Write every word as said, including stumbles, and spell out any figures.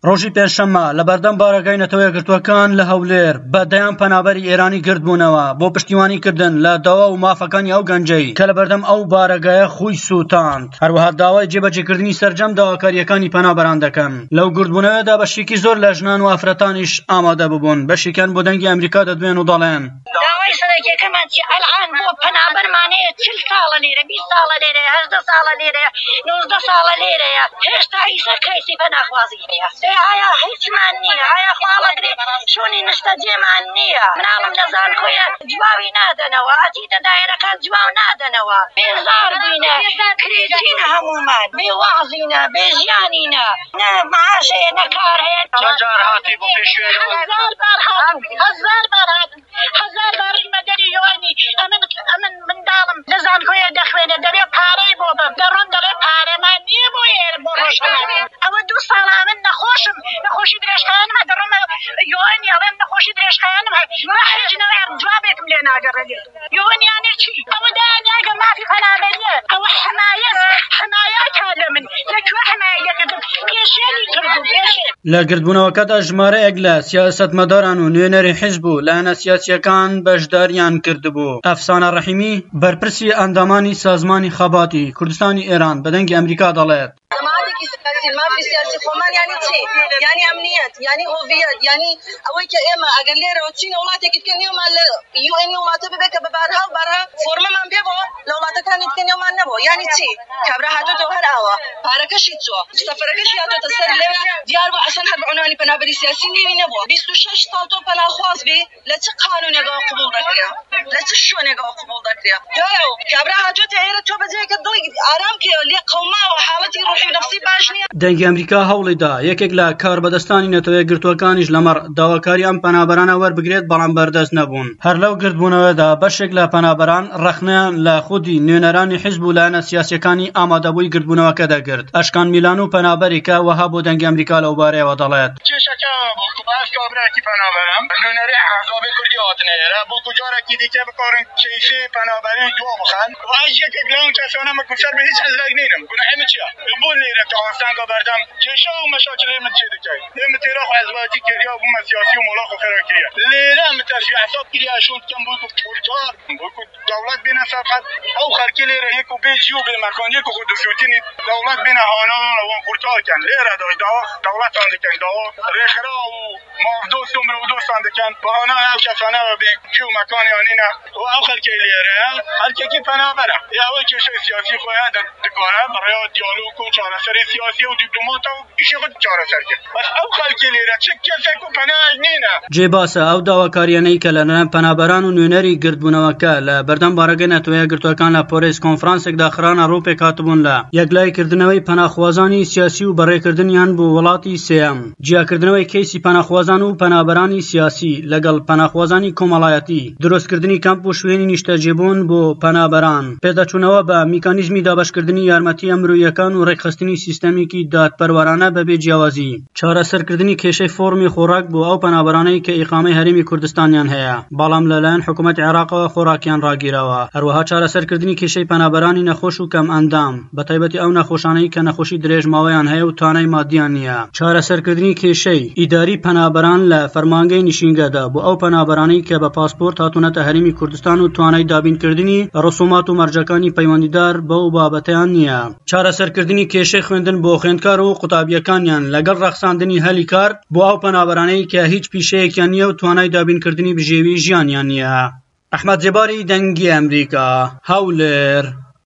ڕۆژی پێنجشەممە لە بەردەم بارەکەی نەتەوە یەکگرتووەکان لە هەولێر بەدەیان پەنابەری ئێرانی گردبوونەوە بۆ پشتیوانیکردن لە داوا و مافەکانی ئەو گەنجەی کە لە بەردەم ئەو بارەگایە خۆی سووتاند. هەروەها داوای جێبەجێکردنی سەرجەم داواکاریەکانی پەنابەران دەکەن. لەو گردبوونەوەدا بەشێکی زۆر لە ژنان و ئافرەتانیش ئامادە ببوون. بەشێکیان بۆ دەنگی ئەمریکا دەدوێن و دەڵێن داوای سەرەکیەکەمان چی ئەلعان بۆ پەنابەرمانەیە چل ساڵە لێرە بیست ساڵە لێرەیە هەژدە ساڵە لێرەیە نۆزدە ساڵە لێرەیە هێشتا ئیسا کەیسی پەناخوازی هەیە. ئایا هیچمان نییە؟ ئایا خواڵەگرێ شوونی نشتەجێمان نییە؟ مناڵم لە زانکۆیە جواوی نادەنەوە ئەچیتە دایرەکان جواو نادەنەوە. بێزار بووینە کرێچینە هەموومان بێوازینە بێژیانینە نە معاشەیە نە کار هەیە. چەند جار هاتی بۆ پێشوێ؟ هەزار بار هاتم هەزار بار هاتم هەزار بار مەدەری یۆنی ئەمن ئەمن منداڵم لە زانکۆیە دەخوێنێ دەبێ پارەی بۆ بم دەڕۆم دەڵێ پارەمان نییە بۆ ئێرە بۆ ڕۆژهەڵاتی ئەوە دوو ساڵا من نەخۆشم نەخۆشی درێژخایەنمە دەڕۆم یۆنی ئەڵێم نەخۆشی درێژخایەنم هەیە حێجنەوە جوابێکم لێ ناگەڕێت. یۆنیانێ چی؟ ئەوە دایانیاگە مافی پەنابەریە ئەوە حمایە حمایە کا لە من لەکوێ حمایە دەکردم پێشێنی کردم پێشێن. لە گردبوونەوەکەدا ژمارەیەک لە سیاسەتمەداران و نوێنەری حیزب و لایەنە سیاسیەکان بەشداریان کردبوو. ئەفسانە ڕەحیمی بەرپرسی ئەندامانی سازمانی خەباتی کوردستانی ئێران بە دەنگی ئەمریکا دەڵێت جماعتێکی سیاسی مافی سیاسی خۆمان یانی چی؟ یانی ئەمنیەت یانی هۆڤیەت یانی ئەوەی کە ئێمە ئەگەر لێرەوە چینە وڵاتێکی تکە نێومان لە یو ئێن وڵاتە ببێت کە بە بارها و بارها فۆرمەمان پێبەوە لە وڵاتەکانی تکە نێومان نەبووە. یانی چی؟ کابرا هاتوۆتەوە هەر ئاوە پارەکەشی چووە سەفەرەکەشی هاتوۆتە سەر لێرە دیار بوو ئەسەن هەر بە عنوانی پەنابەری سیاسی نێوی نەبووە. بیست و شەش ساڵ تۆ پەناخواز بی لە چ قانونێکەوە قبوڵ دەکرێ لە چ شوێنێکەوە قبوڵ دەکرێ؟ دیارەوە کابرا هاتوۆتە ئێرە تۆ بەجێیەکە دڵی ئارام کێوە لێ قەوماوە حاڵەتی ڕوحی نەفسی باش نییە. دەنگی ئەمریکا هەوڵیدا یەکێک لە کاربەدەستانی نەتەوە یەکگرتووەکانیش لەمەڕ داواکاری ئەم پەنابەرانە وەربگرێت بەڵام بەردەست نەبوون. هەر لەو گردبوونەوەدا بەشێک لە پەنابەران ڕەخنەیان لە خودی نوێنەرانی حیزب و لایەنە سیاسیەکانی ئامادەبووی گردبوونەوەکە دەگرت. ئەشکان میلان و پەنابەری کە وەها بۆ دەنگی ئەمریکا لەو بارەیەوە دەڵێت کێشەکە بۆ باش کابراکی پەنابەرم نوێنەری ئەحزابی کوردی هاتنە ئێرە بۆ جارێکی دیکە بکارن کەیفی پەنابەری دوا بخەن واژ یەکێک لەو کەسانە مەکوسەر بە هیچ حەزێک نینم گوناحی چییە بۆ لێرە تاوانسانگا بەردەم کێشە و مەشاکل ئێمە چێ دەکەین ئێمە تێرە حەزباتی کردیا بوومە سیاسی و مۆڵاق و خەرەکیە لێرە متەفی حساب کردیا شون کەم بۆ پورتار بۆ دەوڵەت بینە سەرحەد ئەو خەرکی لێرە یەک و بێجی و بێمەکان یەک و خۆ دەسووتنی دەوڵەت بینە هانا وان پورتارکەن لێرە داوا دەوڵەتان دەکەن داوا ڕێکخرا و مافدۆست و مرۆدۆستان دەکەن بەهانە ئەو کەسانە بێ کی و مەکانیانینە و ئەو خەرکی لێرە هەرکێکی پەنابەرە ئەوەی کێشەی سیاسی خۆیان دەکارە بەڕێوە دیالۆگ و چارەسەری سیاسی و دیپلۆماتە و ئیشی خۆی چارەسەر کرد بەس ئەو خەرکی لێرە چ کەسێک و پەناهێک نینە. جێباسە ئەو داواکاریانەی کە لەلایەن پەنابەران و نوێنەری گردبوونەوەکە لە بەردەم بارەگەی نەتەوە یەکگرتووەکان لە پۆرێس کۆنفرانسێکدا خرانە ڕووپێک هاتبوون لە یەکلایکردنەوەی پەناخوازانی سیاسی و بەڕێکردنیان بۆ وڵاتی سێەم جیاکردنەوەی کەیسی پەناخوازان و پەنابەرانی سیاسی لەگەڵ پەناخوازانی کۆمەڵایەتی دروستکردنی کەمپ و شوێنی نیشتەجێبوون بۆ پەنابەران پێدەچوونەوە بە میکانیزمی دابەشکردنی یارمەتی ئەمرویەکان و ڕێکخستنی سیستەمێکی دادپەروەرانە بەبێ جیاوازی چارەسەرکردنی کێشەی فۆرمی خۆراک بۆ ئەو پەنابەرانەی کە ئیقامەی هەرێمی کوردستانیان هەیە بەڵام لەلایەن حکوومەتی عێراقەوە خۆراکیان ڕاگیرەوە هەروەها چارەسەرکردنی کێشەی پەنابەرانی نەخۆش و کەم ئەندام بەتایبەتی ئەو نەخۆشانەی کە نەخۆشی درێژماوەیان هەیە و توانای مادیان نییە چارەسەرکردنی کێشەی ئیداری پەنابەران لە فەرمانگەی نشینگەدا بۆ ئەو پەنابەرانەی کە بە پاسپۆرت هاتوونەتە هەرێمی کوردستان و توانای دابینکردنی ڕسومات و مەرجەکانی پەیوەندیدار بەو بابەتیان نییە چارەسەرکردنی کێشەی خوێندن بۆ خوێندکار و قوتابیەکانیان لەگەڵ ڕەخساندنی هەلی کار بۆ ئەو پەنابەرانەی کە هیچ پیشەیەکیان نییە و توانای دابینکردنی بژێوی ژیانیان نییە. ئەحمەد جێباری دەنگی ئەمریکا هەولێر.